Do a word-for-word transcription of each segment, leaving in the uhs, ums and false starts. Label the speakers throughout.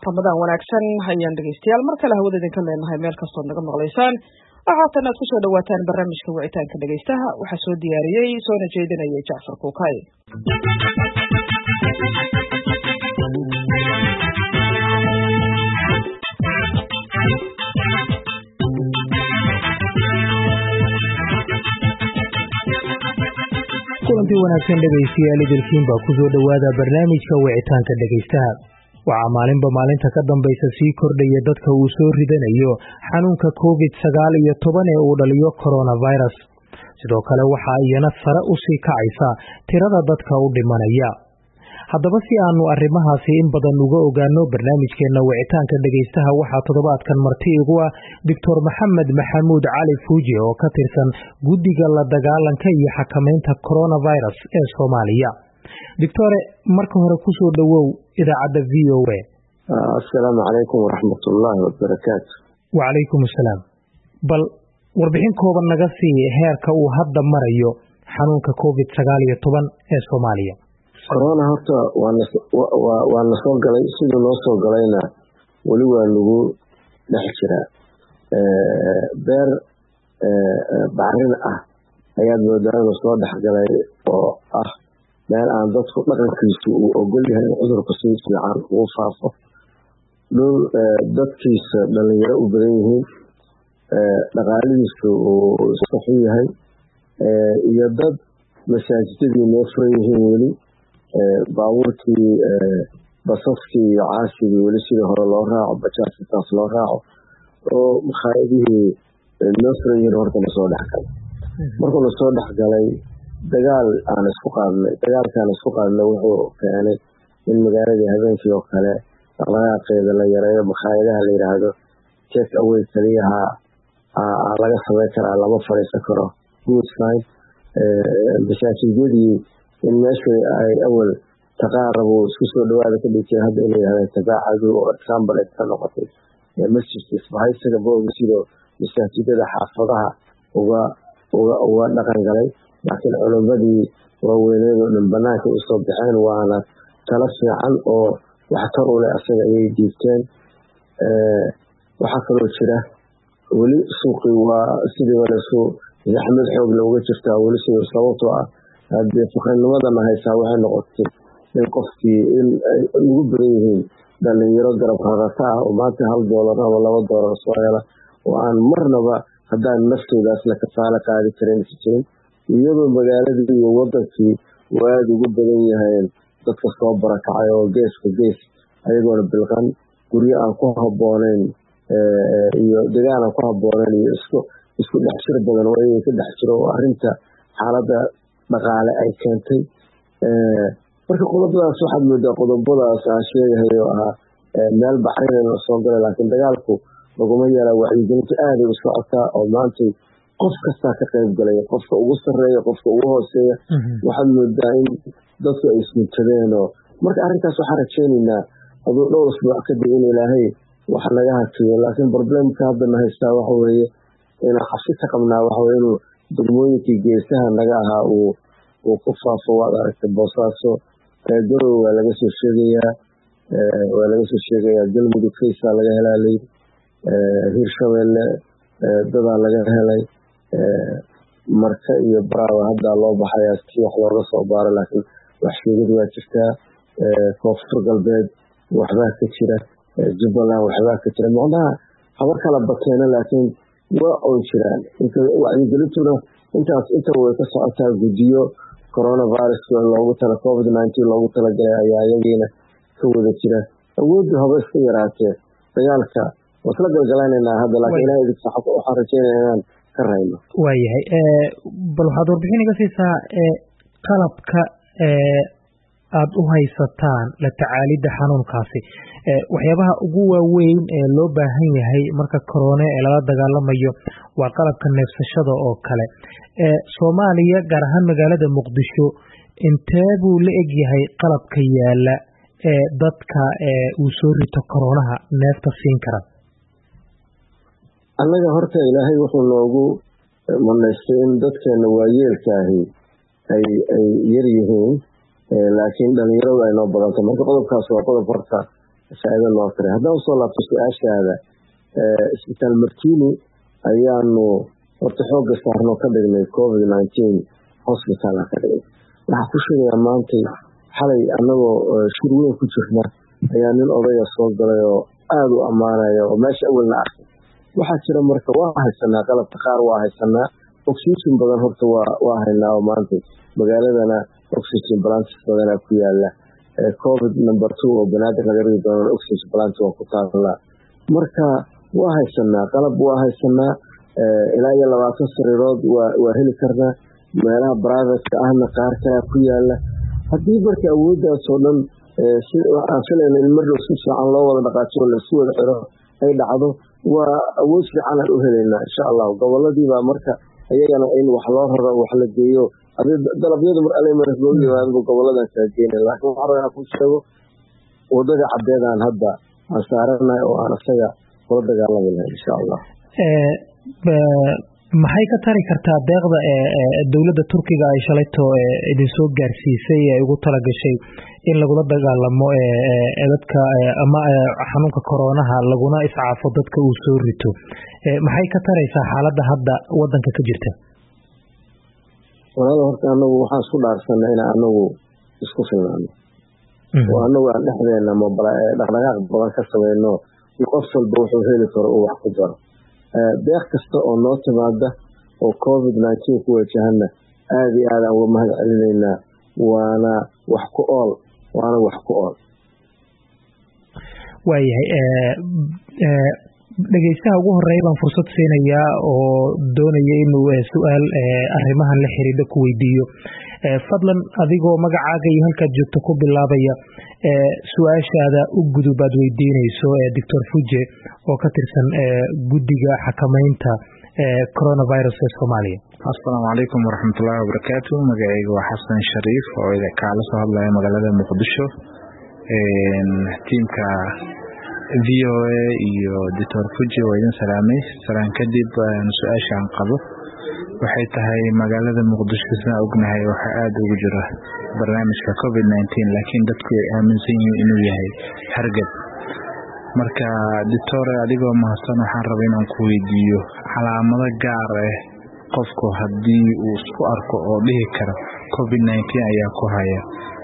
Speaker 1: Ramadan wanaagsan hayaan dhageystayaal mar kale hawada idinka leenahay meel kastoo naga maqlaysaan waxaatan aad ku soo dhawaataan barnaamijka wicitaanka dhageystaha waxaa soo diyaariyey soona jeedinaya Jacfar Kuukay.
Speaker 2: kulantii wanaagsan dhageystayaal idilkiin baa ku soo dhawaada barnaamijka wicitaanka dhageystaha. waxaa maalinba maalinta ka dambaysa sii kordhaya dadka uu soo ridanayo xanuunka covid sagaal iyo toban ee uu dhaliyo coronavirus. sidoo kale waxaa iyana sare u sii kacaysa tirada dadka u dhimanaya. haddaba si aanu arrimahaasi in badan uga ogaano barnaamijkeena wicitaanka dhageystaha waxaa toddobaadkan marti igu ah doctor Maxamed Maxamuud Cali Fuuji oo ka tirsan guddiga la dagaalanka iyo xakameynta coronavirus ee Soomaaliya. Doctore, marka hore ku soo dhawow idaacadda V O A.
Speaker 3: Assalaamu calaykum waraxmatullaahi wabarakaatu.
Speaker 2: Wa calaykum assalaam. Bal warbixin kooban naga sii heerka uu hadda marayo xanuunka covid sagaal iyo toban ee Soomaaliya.
Speaker 3: Corona horta waa na soo galay sidoo loo soo galayna wali waa lagu dhex jiraa. beer bacrin ah ayaa moodada soo dhex galay oo ah meel aan dadku dhaqankiisu uu ogol yahay cudurka si fiican ugu faafo. dhul dadkiisa dhalinyaro u badan yihiin, dhaqaalihiisu uu sax yahay, iyo dad masaajidadii noo furan yihiin weli, baabuurkii basaskii iyo caasigii weli sidii hore loo raaco, bajaajkaas loo raaco, oo makhaayadihii noo furan yihiin horta na soo dhex galay. markuu na soo dhex galay dagaal aan isku qaadnay dagaalkaan isku qaadnay wuxuu keenay in magaaladii habeenkii oo kale dhaqdhaqaaqeeda la yareeyo. makhaayadaha la yidhaahdo take away kaliyaha laga samayn karaa, lama fadhiisan karo. good sign. masaajidadii in meeshii ay awal taqaarabu isku soo dhawaada ka dhigtay hadda inay yidhahdeen tabaacadu oo example ay ka noqotay masjidka isbahaysiga booga sidoo masaajidada xaafadaha uga uga uga dhaqan galay. laakiin culumadii waaweyneed oo dhan banaanka u soo baxeen, waana tala fiican oo waxtar u leh asaga ayay diibteen. waxaa kaloo jira weli suuqii waa sidii walasu zaxmad xoog looga jirtaa weli sidii sababtoo ah haddii faqrinimadana haysaa waxay noqotay in qofkii in ay ugu badan yihiin dhalinyaro garab qaadata ah oo maanta hal doolar ama laba doolar soo hela oo aan marnaba haddaan naftoodaas la kafaalo qaadi karin jirin, iyadoo magaaladii iyo wadankii waad ugu badan yahayn dadka soo barakacay oo geeska gees ayagoona bilqan guryo aan ku habbooneyn iyo degaan aan ku habbooneyn iyo isku isku dhex jir badan oo iyaga ka dhex jiro oo arrinta xaaladda dhaqaale ay keentay. marka qodobadaas waxaad moodaa qodobadaas aan sheegahay oo ahaa meel baxrin la soo galay, laakiin dagaalku laguma yeela wacyigelinta aaday u socotaa oo maantay qof kastaa ka qayb galaya, qofka ugu sarreeya, qofka ugu hooseeya. waxaad moodaa in dadku ay ismintadeen oo marka arrintaas waxaan rajaynaynaa aduu dhowr usbuuc kadib in ilaahay wax naga hakiyo. laakiin problemka haddana haystaa waxa weeye inaan cabsi ka qabnaa waxa weye inuu degmooyinkii geesaha naga ahaa uu uu ku faafo. waad aragtay Boosaaso, garow waa laga soo sheegayaa waa laga soo sheegayaa galmudug faysaa laga helaa layidhi, hirshabeelle dadaa laga helay, marka iyo baraawa haddaa loo baxayaa si wax looga soo baaro, laakiin wax sheegid waa jirtaa. koonfur galbeed waxbaa ka jira, jubbaland waxbaa ka jira, macnaha haba kala bakeena laakiin waa oon jiraan. wacyigelintuna intaas inta way ka socotaa. guddiyo coronavirus loogu tala covid nineteen loogu talagalay ayaa iyagiina ka wada jira. awooddu haba iska yaraatee dagaalka waa isla galgalaynanaa hadda, laakiin ilahay idinka waxaan rajeynaya inaan ka rayno.
Speaker 2: waayahay, bal waxaad warbixin iga siisaa qalabka aad u haysataan la tacaalidda xanuunkaasi, waxyaabaha ugu waaweyn ee loo baahan yahay marka corona ee lala dagaalamayo waa qalabka neefsashada oo kale. Soomaaliya gaar ahaan magaalada Muqdisho intee buu la eg yahay qalabka yaala ee dadka uu soo rito coronaha neefta siin kara?
Speaker 3: annaga horta ilaahay wuxuu noogu manaystay in dadkeena waayeelkaahi ay ay yar yihiin, laakiin dhalinyaradu ay noo badanta. marka qodobkaas waa qodob horta faa'iido loo taray. haddaan usoo laabto su-aashaada isbitaal martini ayaanu horta xoogga saarno ka dhignay covid nineteen hospital ka dhignay. waxaa ku sheegayaa maantay xalay annagoo shir weyn ku jirna ayaa nin odaya soo galay oo aada u ammaanaya oo meesha awalna arkay. waxaa jira marka waa haysanaa qalabka qaar waa haysanaa oxygen badan horta waa waa haynaa oo maantay magaaladana oxygen balance badanaa ku yaala. covid number two oo banaadir laga rigi doono oxygen balance waa ku taallaa. marka waa haysanaa qalab waa haysanaa ilaa iyo labaatan sariirood waa waa heli karnaa. meelaha private ahna qaar kale ku yaala. haddii marka awooddaas oo dhan si aan filayno in mar dhow si fiican loo wada dhaqaajiyo la isku wada xiro ay dhacdo waa awood fiican aan u helaynaa insha allah. goboladii baa marka ayagana in wax loo raro wax la geeyo dalabyadu mar alle mar loo yimaado goboladan saajeenay. laakiin waxaan rabaa ku sheego wadada cadeedaan hadda aan saaranahay oo aan asaga kula dagaalamayna insha allah.
Speaker 2: maxay ka tari kartaa deeqda ee dowladda Turkiga ay shalayto idin soo gaarsiisay ee ugu talagashay in lagula dagaalamo ee dadka ama xanuunka corona-ha laguna iscaafo dadka uu soo rito? maxay ka taraysaa xaaladda hadda wadanka ka jirta?
Speaker 3: walaal horta anagu waxaan isku dhaarsanay in anagu isku filnaano oo anagu aan dhexdeena mobile dhaqdhaqaaq badan ka sameeyno qof walba wuxuu heli karo oo wax ku jiro. deeq kasta oo noo timaada oo covid nineteen ku wajahana aad iyo aad uga mahad celinaynaa. waana wax ku ool waana wax ku ool
Speaker 2: waayahay dhegeystaha ugu horeeya baan fursad siinayaa oo doonaya inuu su-aal arrimahan la xiriira ku weydiiyo. fadlan adigoo magacaaga iyo halkaad joogto ku bilaabaya su-aashaada u gudub aad weydiinayso doctor Fuje oo ka tirsan guddiga xakamaynta coronavirus ee Soomaaliya.
Speaker 4: Assalaamu calaykum waraxmatullaahi wabarakaatuh. magacayga waa Xasan Shariif oo kaala soo hadlaya magaalada Muqdisho. tiimka V O A iyo doctor Fuje waa idin salaamay. salaan kadib su-aashaan qabo waxay tahay magaalada Muqdisho sida ognahay waxa aad ugu jira barnaamijka covid nineteen laakiin dadku ay aaminsan yihiin inuu yahay hargab. marka doctor adigoo mahadsan waxaan rabaa inaan ku weydiiyo calaamado gaar ah qofku haddii uu isku arko oo dhihi karo covid nineteen ayaa ku haya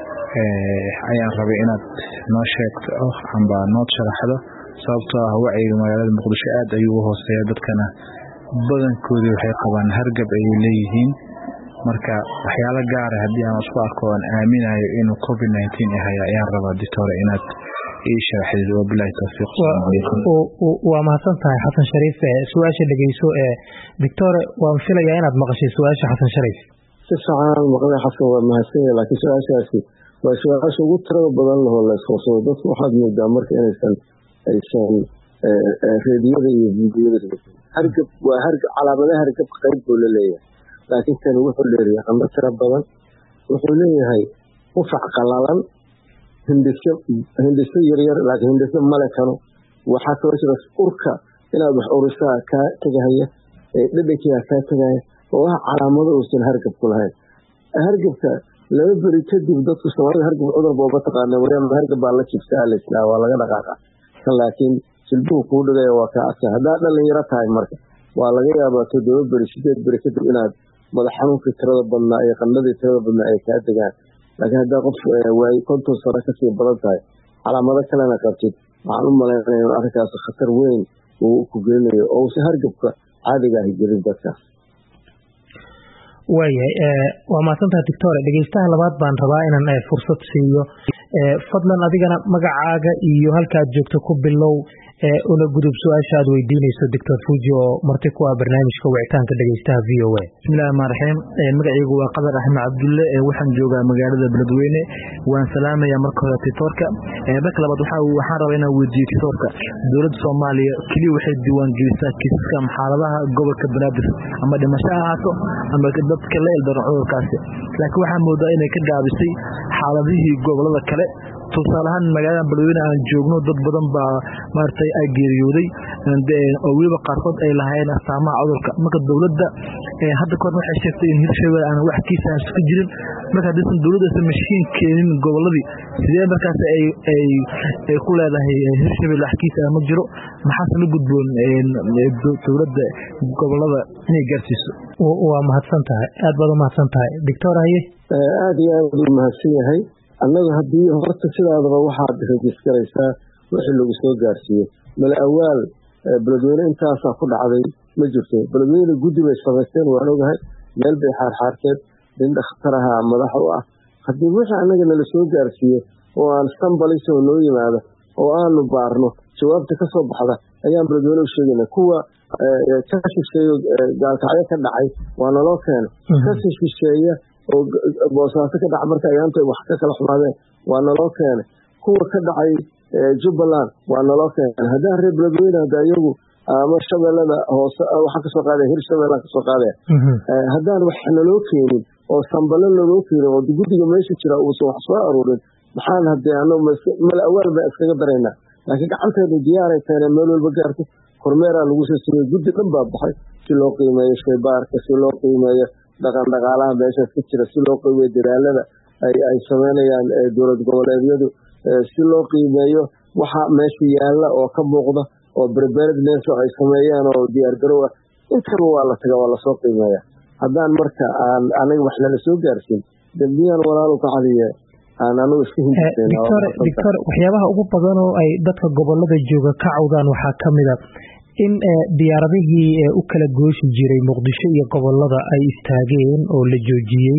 Speaker 4: ayaan rabay inaad noo sheegto amba noo sharaxdo sababtoo ah wacyiga magaalada Muqdisho aad ayuu u hooseeyaa dadkana badankoodu waxay qabaan hargab ay leeyihiin. marka waxyaalo gaar ah haddii aan isku arko aan aaminayo inuu covid nineteen yahay ayaan rabaa doctor inaad ii sharaxid. wabillahi tawfiiq.
Speaker 2: waa mahadsan tahay Xasan Shariif. su-aasha dhegeyso ee doctor waan filayaa inaad maqashay su-aasha Xasan Shariif.
Speaker 3: si fiican maqlay Xasan waa mahadsan yahay laakiin su-aashaasi waa su-aasha ugu tirada badan leh oo la soo soo dadku waxaad moodaa marka inaysan aysan reediyada iyo fiidiyada hargab waa hargab calaamadaha hargab qayb buu leeyahay laakiin kan wuxuu leeyahay qandho tiro badan wuxuu leeyahay qufac qalalan hindhiso hindhiso yaryar laakiin hindhiso male kano waxaa kaloo jira urka inaad wax urisaa kaa tagahaya dhadhankiia kaa tagahaya oo ah calaamado uusan hargab ku lahayn. hargabka laba beri kadib dadku Soomaalida hargab cudur booba taqaana wareen hargab baa la jibsaa la islaa waa laga dhaqaaqa kan laakiin silbuhu kuu dhigaya waa kaa adka. haddaad dhalinyaro tahay marka waa laga yaabaa toddoba beri sideed beri kadib inaad madax xanuunkii tirada badnaa iyo qandhadii tirada badnaa ay kaa degaan. laakiin haddaa qof waay konton sano kasii badan tahay calaamado kalena qabtid waxaan u malaynaya in arrinkaas khatar weyn uu ku gelinayo oo uusan hargabka caadiga ahi jirin dadkaas.
Speaker 2: waayahay waa mahadsantahay doctor. dhegeystaha labaad baan rabaa inaan fursad siiyo. fadlan adigana magacaaga iyo halkaad joogto ku bilow una gudub su-aasha aad weydiinayso doctor Fuje oo marti ku ah barnaamijka wicitaanka dhegeystaha V O A.
Speaker 5: bismillahi rahmaani rahiim. magacaygu waa Qadar Axmed Cabdulle waxaan joogaa magaalada Beledweyne. waan salaamayaa marka hore doctorka. marka labaad waxa waxaan rabaa inaan weydiiyo doctorka dowladda Soomaaliya kaliya waxay diiwaan gelisaa kiisaska xaaladaha gobolka Banaadir ama dhimasho ahaato ama dadka la ildaran cudurkaasi laakiin waxaa moodaa inay ka gaabisay xaaladihii gobolada kale kale tusaale ahaan magaalada Beledweyne aan joogno dad badan baa maartay ay geeriyooday oo weliba qaarkood ay lahaayeen astaamaha cudurka marka dowladda hadda koor waxay sheegtay in Hirshabelle aan wax kiisa iska jirin marka hadii dowladda ay mashiin keenin goboladii sidee markaas ay ay ay ku leedahay Hirshabelle wax kiisa ma jiro maxaa la gudboon dowladda gobolada inay gaarsiiso
Speaker 2: waa mahadsan tahay aad baad u mahadsan tahay doctor haye
Speaker 3: aad iyo aad u mahadsan yahay annaga haddii horta sidaadaba waxaad registaraysaa wixii lagu soo gaarsiiyo mala awaal Beledweyne intaasaa ku dhacday ma jirto Beledweyne guddi bay samaysteen waan ogahay meel bay xaarxaarteen nin dhakhtaraha madax u ah haddii wixii annaga nala soo gaarsiiyo oo aan stambalis oo noo yimaado oo aanu baarno jawaabta ka soo baxda ayaan Beledweyne u sheegayna kuwa ka shisheeyo gaalkacyo ka dhacay waa naloo keena ka shisheeya oo boosaaso ka dhaca marka ayaanta wax ka kala xumaadeen waa naloo keenay kuwa ka dhacay Jubbaland waa naloo keenay haddaan reer Beledweyne hadda iyagu ama shabeellada hoose waxa ka soo qaaday Hirshabelle ka soo qaaday haddaan wax naloo keenin oo sambalo naloo keenin oo guddiga meesha jira uu soo wax soo aruurin maxaan hadee ano mal awaal ba iskaga dareynaa laakiin gacanteedu diyaaray tahay meel walba gaarto kormeeraa lagu soo sameeyay guddi dhan baa baxay si loo qiimeeyo shaybaarka si loo qiimeeyo dhaqan dhaqaalaha meeshaas ka jira si loo qiimeeyo dadaalada ay ay sameynayaan dowlad goboleedyadu si loo qiimeeyo waxa meesha yaalla oo ka muuqda oo preparedness ay sameeyaan oo diyaar garow ah intaba waa la tagaa waa la soo qiimeeyaa haddaan marka aan anaga wax lala soo gaarsiin dambiyaan walaalu ka caliya aan anagu iska hinjisayna
Speaker 2: doctor waxyaabaha ugu badan oo ay dadka gobolada jooga ka cawdaan waxaa ka mid ah in diyaaradihii u kala gooshi jiray Muqdisho iyo gobolada ay istaageen oo la joojiyay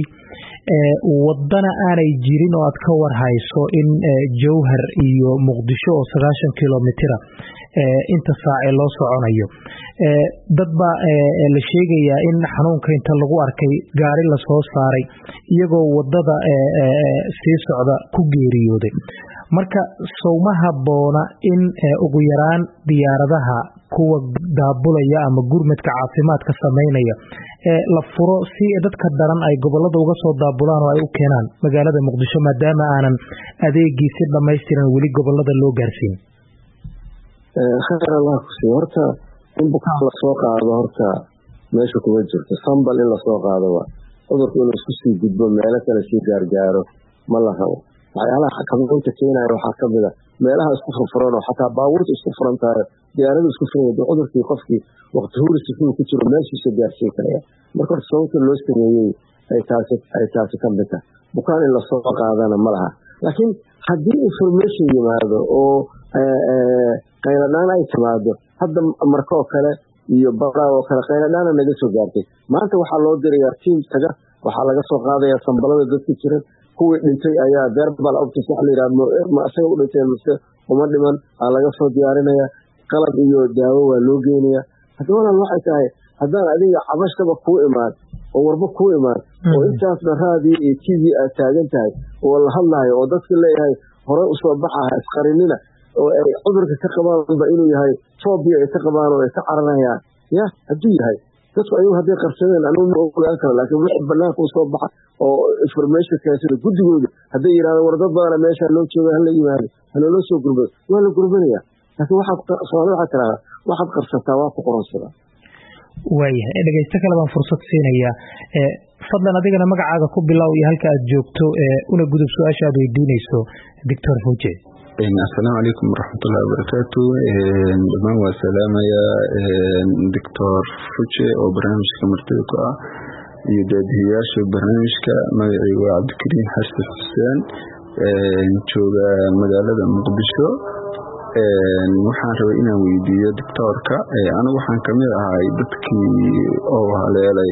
Speaker 2: wadana aanay jirin oo aad ka war hayso in Jowhar iyo Muqdisho oo sagaashan kiiloomitir inta saac loo soconayo dad ba la sheegaya in xanuunka inta lagu arkay gaari la soo saaray iyagoo wadada sii socda ku geeriyooday marka sawmaha boona in ugu yaraan diyaaradaha kuwa daabulaya ama gurmadka caafimaadka sameynaya ee la furo si dadka daran ay gobolada uga soo daabulaan oo ay u keenaan magaalada Muqdisho maadaama aanan adeegii si dhameystiran wali gobolada loo gaarsiin
Speaker 3: ee khayr Allah ku sii horta in bukaan la soo qaado horta meesha ku jirto sambal in la soo qaado waa cudurku inuu isku sii gudbo meelo kale si gaargaaro ma la rabo waxyaalaha xakameynta keenaya waxaa ka mid ah meelaha isku furfuran oo xataa baabuurta isku furan tahay diyaaradu isku furan cudurkii qofkii waqti huris ku jiro meeshiisa gaarsiin karaya marka sababta loo sameeyay ay taasi ay taasi ka mid ah bukaan in la soo qaadana ma laha laakiin haddii information yimaado oo qayladaan ay timaado hadda marka oo kale iyo baraa oo kale qayladaan naga soo gaartay maanta waxaa loo dirayaa team taga waxaa laga soo qaadayaa sambalada dadka jira kuwii dhintay ayaa verbal optis wax la yiraahdo ma asaga u dhintay mise uma dhiman aa laga soo diyaarinaya qalab iyo daawo waa loo geenaya haddana waxay tahay haddaan adiga cabashaba ku imaan oo warba ku imaan oo intaas raadi iyo T V aad taagan tahay oo la hadlayo oo dadka leeyahay hore u soo baxaa isqarinina oo ay cudurka ka qabaanba inuu yahay phobia ay ka qabaan oo ay ka caranayaan ya hadii yahay dadku ayagu hadday qarsadeen anigu ma ogaan karo laakiin wixii banaanka u soo baxa oo information kaasida guddigooda hadday yiraahdaan war dad badan meesha loo joogo hal la yimaado hal loo soo gurbado waa la gurbanaya laakiin waxa Soomaaliya waxa kala waxa qarsataa waa ku qoransada
Speaker 2: waayahay dhageysta kale baan fursad siinayaa ee fadlan adigana magacaaga ku bilow iyo halka aad joogto ee una gudub su'aasha aad weydiinayso doctor Fuje
Speaker 6: السلام عليكم ورحمة الله وبركاته دمان وسلامة يا دكتور فوتشي أو برنامج كمرتبكة يدادياش برنامج كمعي وعبد الكريم حسن حسين نشوف مجالة مقدشو waxaan rabay inaan weydiiyo doctorka anigu waxaan kamid ahay dadkii oo haleelay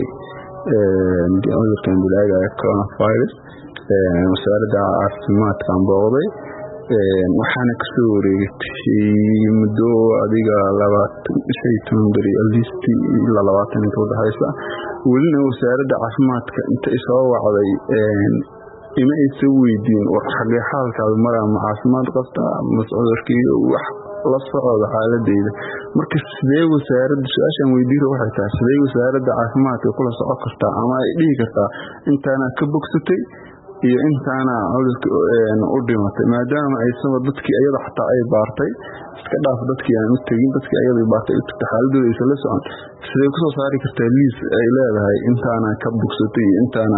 Speaker 6: cudurkan dilaaga coronavirus wasaaradda caafimaadka aan booqday waxaana kasoo wareegtay muddo adiga labaatan shay toban beri alist ilaa labaatan inta udhexaysa welina wasaaradda caafimaadka inta isoo wacday ima aysa weydiin war xagee xaalkaada maraa ma caafimaad qabta mas cudurkii wax la socda xaaladeyda marka sidee wasaaradda su-aashaan weydiiro waxay tahay sidee wasaaradda caafimaadka kula socon kartaa ama ay dhihi kartaa intaana ka bogsatay iyo intaana cudurka u dhimatay maadaama aysaba dadkii ayada xataa ay baartay iska dhaaf dadkii aan u tegin dadkii ayada baartay u tagtay xaaladooda aysan la socon siday kusoo saari kartaa liis ay leedahay intaana ka bogsatay iyo intaana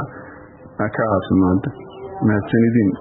Speaker 6: ka caafimaada mahadsanidin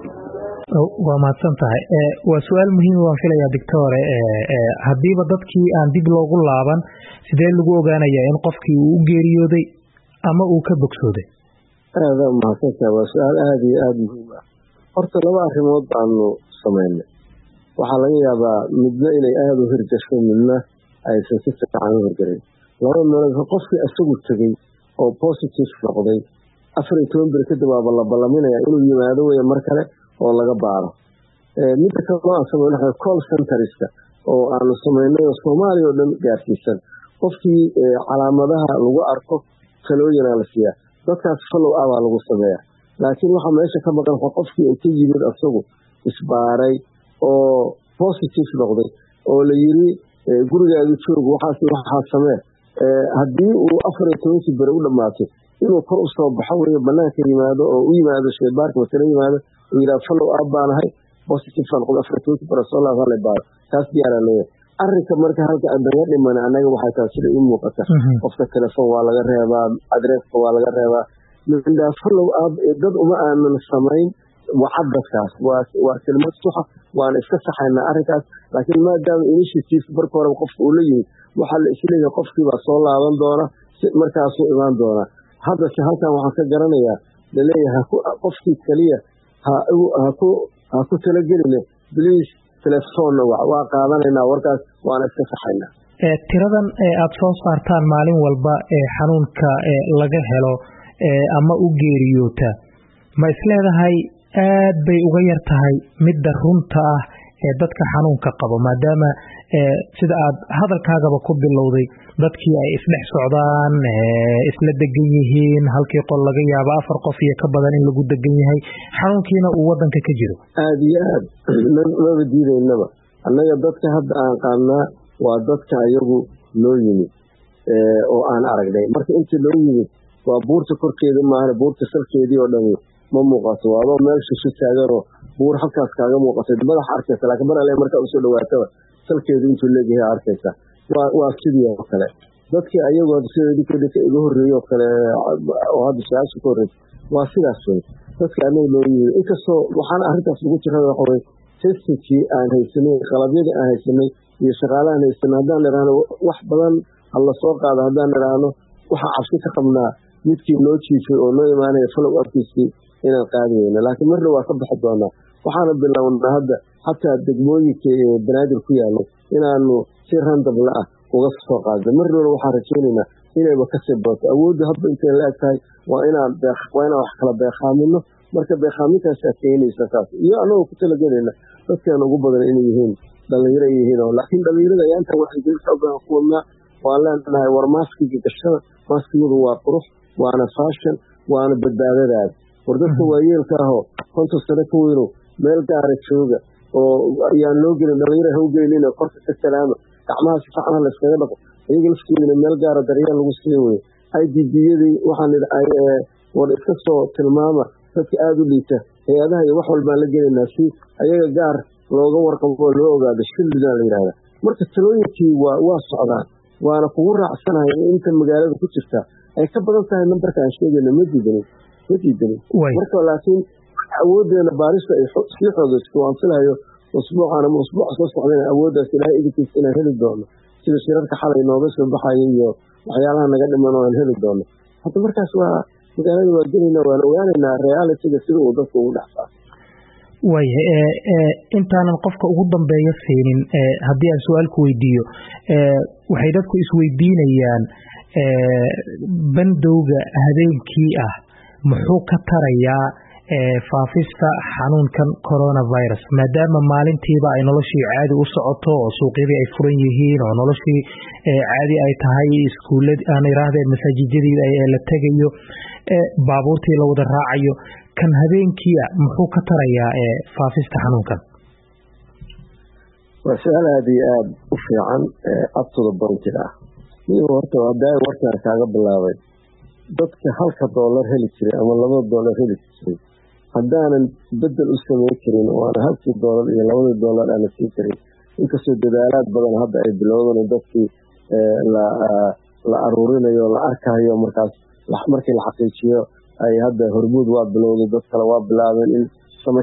Speaker 2: waa mahadsan tahay waa su-aal muhiim waan filayaa doctore haddiiba dadkii aan dib loogu laaban sidee lagu ogaanayaa in qofkii uu u geeriyooday ama uu ka bogsooday
Speaker 3: aada mahadsantaha waa su-aal aada iyo aada muhiim ah horta laba arrimood baanu samaynay waxaa laga yaabaa midna inay aada u hirgasho midna aysan si fiican u hirgarin laba meelood qofkii isagu tegey oo positive noqday afar iyo toban beri kadib waaba la ballaminaya inuu yimaado weya mar kale oo laga baaro midda kale oo aan samayno waxa call centerska oo aanu samaynay oo soomaaliya oo dhan gaarsiisan qofkii calaamadaha lagu arko talooyinaa la siiyaa dadkaas follow up aa lagu sameeya laakiin waxaa meesha ka maqan qofkii inta yimid asagu isbaaray oo positive noqday oo la yiri gurigaadu joog waxaas waxaa samee haddii uu afar iyo tobankii beri u dhammaatay inuu kor usoo baxo wey banaanka yimaado oo u yimaado shaybaarka masala yimaado uu yidhaha follow up baan ahay positive baan noqday afar iyo tobankii beri soo laab hala baaro taas diyaaraa leeyahay arrinka marka halka adaga dhiman anaga waxay tahay sida ii muuqata qofka telefoon waa laga reebaa adresska waa laga reebaa mindaa follow up dad uma aanan samayn wacad dadkaas waa waa kelmad suxa waana iska saxaynaa arrinkaas laakiin maadaama initiative marka hore qofka uu la yimid waxaa la isleeyahay qofkii baa soo laaban doona si markaasuu imaan doona haddase halkan waxaan ka garanayaa laleeyahay qofkii keliya ha haku ha ku talageline please telefoonna waa qaadanaynaa warkaas waana iska saxaynaa
Speaker 2: tiradan aada soo saartaan maalin walba ee xanuunka laga helo ama u geeriyoota ma isleedahay aad bay uga yar tahay midda runta ah ee dadka xanuunka qabo maadaama sida aad hadalkaagaba ku bilowday dadkii ay isdhex socdaan isla degan yihiin halkii qol laga yaabo afar qof iyo ka badan in lagu degan yahay xanuunkiina uu wadanka ka jiro
Speaker 3: aada iyo aad maba diidaynaba annaga dadka hadda aan qaadnaa waa dadka ayagu noo yimid oo aan aragnay marka intii loo yimid waa buurta korkeeda maahane buurta salkeedii oo dhami ma muuqato waaba meel shisho taaganoo buur halkaas kaaga muuqatay madaxa arkaysa laakiin mar alle markaa usoo dhawaataba salkeedu intuu leegyahay arkaysa waa waa sidii oo kale dadkii ayagu sida dikadika iga horreeyey oo kale oo hadda su-aasha ka horreysa waa sidaas wey dadkii anaga loo yimid inkastoo waxaana arrintaas ugu jira waxa wey testingkii aan haysanay qalabyadii aan haysanay iyo shaqaalahaan haysanay haddaan idhaahno wax badan hala soo qaado haddaan idhaahno waxaa cabsi ka qabnaa midkii noo jiifay oo noo imaanaya follow upkiisii inaan qaadiyeyna laakiin marna waa ka bixi doonaa waxaana bilownaa hadda xataa degmooyinka ee banaadir ku yaalay inaanu si randabla ah uga soo qaadno marnana waxaan rajaynaynaa inayba kasii badato awoodda hadba intay la eg tahay waa inaan waa inaan wax kala beeqaamino marka beeqaamintaasa keenaysa saas iyo anagoo ku talagelayna dadkeena ugu badan inay yihiin dhalinyaro ay yihiin oo laakiin dhalinyarada ayaa inta waxay jiri xoogan ku wadnaa waan leenahay war maaskiga gashada maaskigadu waa qurux waana fashion waana badbaadadaada war dadka waayeelka ahoo konton sano ka weyno meel gaara jooga oo ayaan loo gelin dhalinyaro ha u gelin korka ka salaama gacmaha si fiican ha layskaga dhaqo iyaga lafteedina meel gaara daryeel lagu sii weyo i d b-yadii waxaan war iska soo tilmaama dadka aada u liita hay-adaha iyo wax walbaan la gelaynaa si ayaga gaar looga warqabo oo loo ogaado shildinaa la yidhahda marka talooyinkii waa waa socdaan waana kugu raacsanahay in inta magaalada ku jirta ay ka badan tahay nambarka aan sheegayno ma diidanin ma diidanin marka laakiin awoodeena baarista ay sii xoogaysto waan filayo usbuucan ama usbuuca soo socdayna awooddaas ilaahay idinkiisa inaan heli doono sida shirarka xalay nooga soo baxaya iyo waxyaalaha naga dhiman oo aan heli doono hadda markaas waa magaalada waa gelayna waan ogaanaynaa realitiga sida uu dadka ugu dhexsaa
Speaker 2: waaya intaanan qofka ugu dambeeya siinin haddii aan su-aal ku weydiiyo waxay dadku isweydiinayaan bandowga habeenkii ah muxuu ka tarayaa faafista xanuunkan coronavirus maadaama maalintiiba ay noloshii caadi u socoto oo suuqyadii ay furan yihiin oo noloshii caadi ay tahay iskuullad aan iraahdeen masaajijadii la tegayo baabuurtii la wada raacayo kan habeenkii ah muxuu ka tarayaa faafista xanuunkan
Speaker 3: waa su-aal aada iyo aada u fiican abtoda bantig ah niyo horta hadaa warkaan kaaga bilaabay dadka halka doolar heli jiray ama laba doolar heli jiray haddaanan bedel u samayn karin oo aan halkii doolar iyo labadii doolar aana siin karin inkastoo dadaalaad badan hadda ay bilowdan dadkii la aruurinayo la arkayo markaas markii la xaqiijiyo ay hadda hormuud waa bilowday dad kale waa bilaabeen in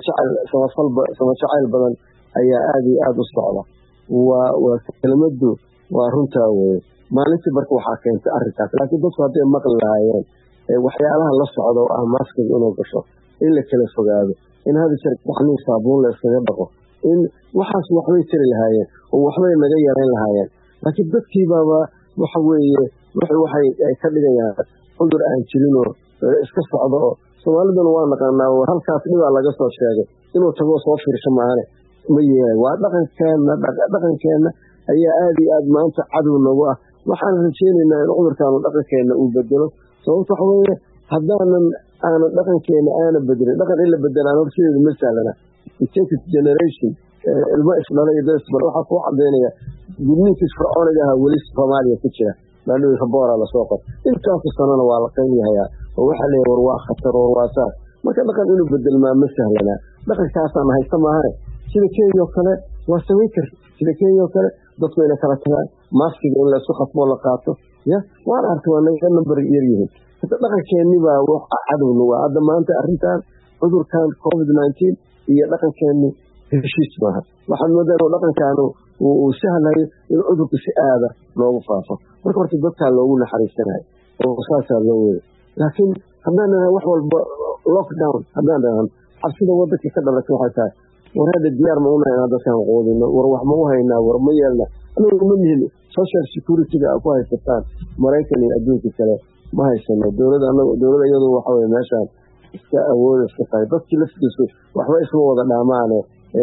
Speaker 3: sama jacayl badan ayaa aada iyo aada u socda waa waa kelmadu waa runtaa weye maalintii marka waxaa keentay arrinkaas laakiin dadku hadday maqli lahaayeen waxyaalaha la socda oo ah maskiga inuu gasho in la kala fogaado in hada jeer gacmihii saabuun la iskaga dhaqo in waxaas waxbay tiri lahaayeen oo waxbay naga yarayn lahaayeen laakiin dadkiibaaba waxa weeye waxay ka dhigayaan cudur aan jirinoo iska socdo oo soomaaliduna waa naqaanaa halkaas dhibaa laga soo sheegay inuu tagoo soo fiirsho maane ma yeelay waa dhaqankeena dhaqankeena ayaa aada iyo aada maanta cadow nagu ah waxaan rajeynaynaa in cudurkaanu dhaqankeena uu bedelo sababto waxa weeye haddaanan aanan dhaqankeena aana bedelin dhaqan in la bedelaan horsideeda ma sahlana takes generation ilmo isdhala iyo dad isbar waxaa kuu cadeynaya gudniinkii fircooniga ahaa weli soomaaliya ku jira maadhowi raboora lasoo qor intaasu sanana waa la qaybihayaa oo waxaa leeyahy war waa khatar war waa saas marka dhaqan inuu bedelmaa ma sahlanaa dhaqankaasaan haysta maahane sida kenya oo kale waa samayn karta sida kenya oo kale dadku inay kala tagaan maskiga in laisku khasmoo la qaato ya waana arka waa naga nambar yaryihiin hata dhaqankeeni baa wax cadowna waa hadda maanta arrintan cudurkan covid nineteen iyo dhaqankeeni heshiis maaha waxaad moodaa inuu dhaqankaanu uu sahlayo in cudurka si aada loogu faafo marka horta dadkaa loogu naxariisanayo oo saasaa loo weda laakiin haddaan dhahan wax walba lockdown haddaan dhahan cabsida wadanka ka dhalatay waxay tahay war hadda diyaar ma unahay inaan dadkaan quudino war wax ma u haynaa war ma yeelna anigu ma nihin social security-ga a ku haysataan maraykan iyo adduunka kale ma haysano dowlada anagu dowlada iyadu waxa weye meeshaan iska awooda iska tahay dadkii laftiisu waxba isma wada dhaamaane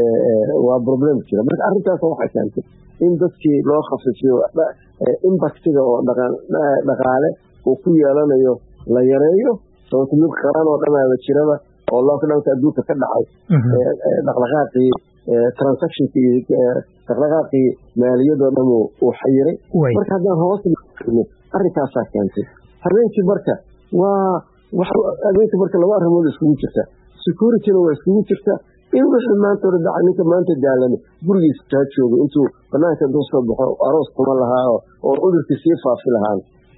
Speaker 3: waa problem jira marka arrintaas waxay keentay in dadkii loo khafiifiyo impactiga oo dhaqaale uu ku yeelanayo la yareeyo sababto mid qaran oo dhamaaba jiraba oo lockdownka adduunka ka dhacay dhaqdhaqaaqii transactionki dhaqdhaqaaqii maaliyadoo dhan uu xayiray marka haddaan hoos arrinkaasaa keentay habeenkii marka waa habeenkii marka laba arrimood iskugu jirta securityna waa iskugu jirta in wixii maanta hore dhacay ninka maanta daalani gurigiisa kaa joogo intuu banaanka intuu soo baxo aroos kuma lahaa oo cudurkii sii faafi lahaan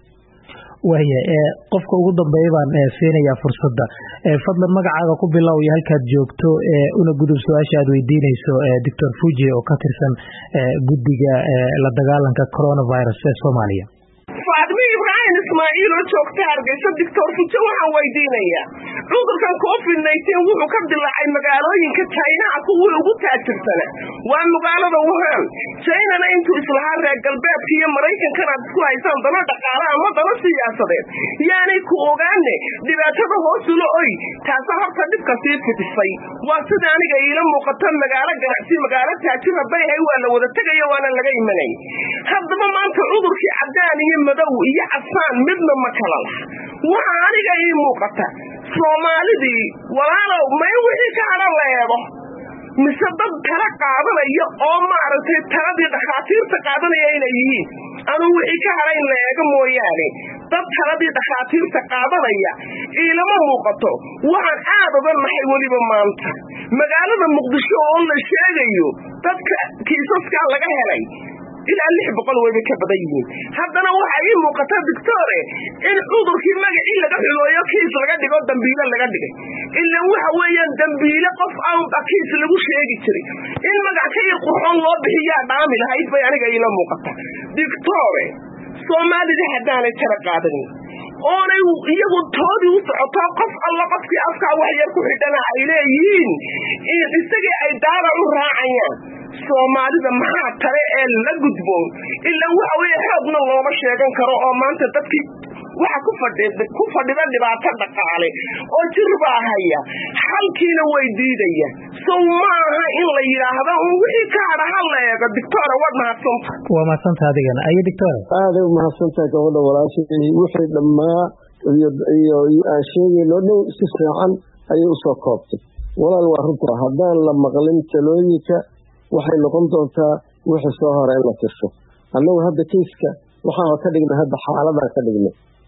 Speaker 2: waya qofka ugu dambeeya baan siinayaa fursadda fadlan magacaaga ku bilow iyo halkaad joogto una gudub su-aasha aad weydiinayso doctor Fuji oo ka tirsan guddiga la dagaalanka coronavirus ee Soomaaliya.
Speaker 7: Faadmi Ibrahim Ismaaciil oo joogta Hargeysa doctor Fuji waxaan weydiinayaa cudurkan covid nineteen wuxuu ka dilaacay magaalooyinka China kuwa ugu taajirsan waa magaalada Wuhan China intuu islaha reer galbeedka iyo Mareykanka isku haysan dana dhaqaale ama dana siyaasadeed yaani ku ogaane dhibaatada hoos u looy taas horta dhibka sii fitisay waa sida aniga ila muuqata magaalo ganacsi magaalo taajir bay hay waa la wada tagay waana laga imanay haddaba maanta cudurkii cadaan iyo madow iyo casaan midna ma kala waxa aniga ii muuqata Soomaalidii walaalow may wixii ka hadaleedo mise dad kala qaadanaya oo maaragtay taladii dhakhaatiirta qaadanaya inay yihiin anu wixii ka harayn leega mooyaane dad taladii dhakhaatiirta qaadanaya ilama muuqato waxaan aad uga nahay weliba maanta magaalada Muqdisho oo la sheegayo dadka kiisaska laga helay ilaa lix boqol way ka badan yihiin haddana waxa ay muuqata doctore in cudurkii magacii laga xulooyo kiis laga dhigo dambiile laga dhigay ilaa waxa weeyaan dambiile qof aan kiis lagu sheegi jiray in magac ka qurxoon loo bixiyaa dhaami lahayd bay aniga ila muuqata doctore Soomaalida haddaanay tara qaadanin oonay iyagu toodii u socoto qof alla qofkii afka wax yar ku xidhana ay leeyihiin in isagii ay daara u raacayaan Soomaalida maxaa tare ee la gudboon ilaa waxa weeye xoogna looma sheegan karo oo maanta dadkii waxa ku fadhida ku fadhida dhibaato dhaqaale oo jirba haya halkiina way diidaya Soomaha in la yiraahdo wixii ka haraha doctor wad mahadsantahay
Speaker 2: waa mahadsantahay adigana ay doctor
Speaker 3: aad u mahadsantahay gabadha walaashii wixii dhamaa iyo iyo aan sheegayno dhow si fiican ayuu soo koobtay walaal waa runta haddaan la maqlin talooyinka waxay noqon doontaa wixii soo hore la tirso annagu hadda kiiska waxaan ka dhignay hadda xaaladda ka dhignay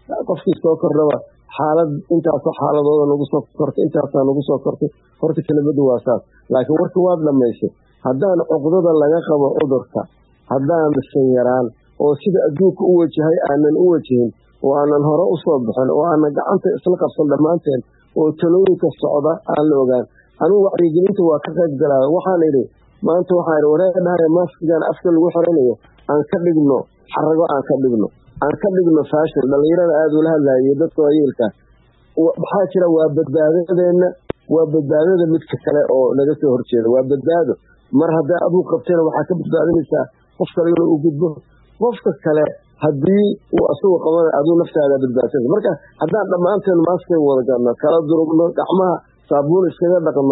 Speaker 3: qofkii soo kordhaba xaalad intaasoo xaaladooda nagu soo kortay intaasaa nagu soo kortay horta kelimadu waa saas laakiin warka waad dhamaysay haddaan cuqdada laga qabo cudurka haddaan isan yaraan oo sida adduunka u wajahay aanan u wajahin oo aanan hore usoo bixin oo aanan gacanta isla qabsan dhammaanteen oo talooyinka socda aan la ogaan anigu wacyigelinta waa ka qayb galaa waxaan idhi maanta waxaan idhi wareedhahay maaskigan afka lagu xiranayo aan ka dhigno xarago aan ka dhigno aan ka dhigno faashil dhalinyarada aada ula hadlayo dadka waayeelka maxaa jira waa badbaadadeenna waa badbaadada midka kale oo laga soo horjeeda waa badbaado mar haddaa aduu qabtayna waxaa ka badbaadinaysaa qof kale inuu u gudbo qofka kale haddii uu asagu qabana aduu naftaada badbaadsanaysa marka haddaan dhammaanteen maaskay wada gadno kala durugno gacmaha saabuun iskaga dhaqno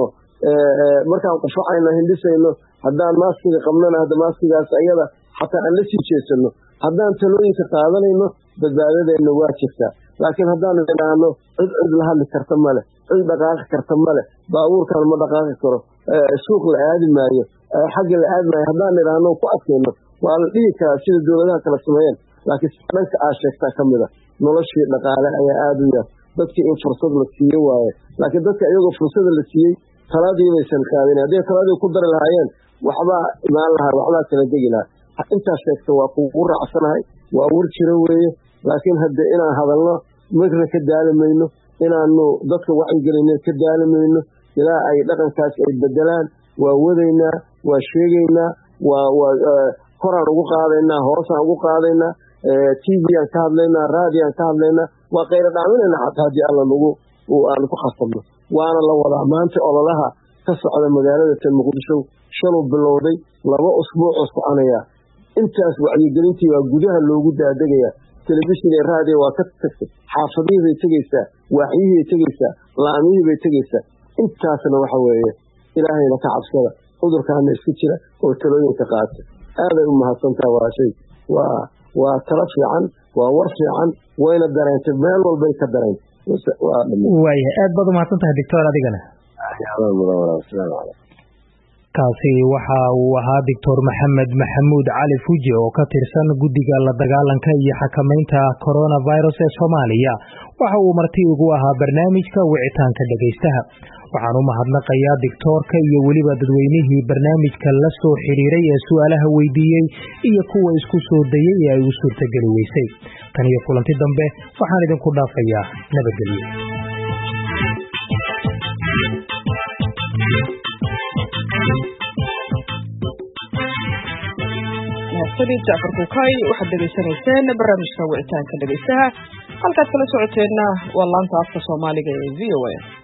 Speaker 3: markaan qufacayno hindhisayno haddaan maaskiga qabnana hadda maaskigaas ayada xataa aan la sii jeesano haddaan talooyinka qaadanayno badbaadadeenna waa jirtaa laakiin haddaan idhaahno cid cid la hadli karta male cid dhaqaaqi karta male baabuurkan ma dhaqaaqi karo suuq la aadi maayo xagga la aadi maayo haddaan idhaahno ku adkayno waa la dhihi karaa sida dowladaha kala sameeyeen laakiin dhanka aa sheegtaa ka mid a noloshii dhaqaale ayaa aada u yar dadkii in fursad la siiye waaye laakiin dadka iyagoo fursada la siiyey talaadii baysan qaadin hadday talaadii ku dari lahaayeen waxbaa imaan lahaa waxbaa kala degi lahaa intaas sheegta waa kugu raacsanahay waa war jiro weeye laakiin hadde inaan hadalno marna ka daalimayno inaanu dadka wacyigelino ka daalimayno ilaa ay dhaqankaas ay bedelaan waa wadaynaa waa sheegaynaa waa waa koraan ugu qaadaynaa hoosaan ugu qaadaynaa t v aan ka hadlaynaa raadiaan ka hadlaynaa waa qayra dhaaminayna xataa haddii alla nagu aanu ku khasabno waana la wadaa maanta ololaha ka socda magaalada tan muqdisho shaluu bilowday laba usbuucoo soconaya intaas wacyigelintii waa gudaha loogu daadegaya telefishin iyo raadiyo waa ka tagtay xaafadihii bay tegaysaa waaxyihii bay tegaysaa laamihii bay tegaysaa intaasna waxa weeye ilaahayna ka cabsada cudurkaana isku jira oo talooyinka qaata aaday u mahadsantaha waa shay waa waa talo fiican waa war fiican wayna dareentay meel walbay ka dareentay
Speaker 2: waaya aad baad umahadsan tahay doctor adigana kaasi waxa uu ahaa doctor maxamed maxamuud cali fuji oo ka tirsan guddiga la dagaalanka iyo xakamaynta coronavirus ee soomaaliya waxa uu marti ugu ahaa barnaamijka wicitaanka dhegaystaha waxaan u mahadnaqayaa doctoorka iyo weliba dadweynihii barnaamijka la soo xiriiray ee su-aalaha weydiiyey iyo kuwa isku soo dayay ee ay u suurtageli weysay tan iyo kulanti dambe waxaan idinku dhaafayaa nabadgelyo.
Speaker 1: mahadsanid Jacfar Kuukay waxaad dhegaysanayseen barnaamijka wicitaanka dhegaystaha halkaad kala socoteenna waa laanta afka Soomaaliga ee V O A.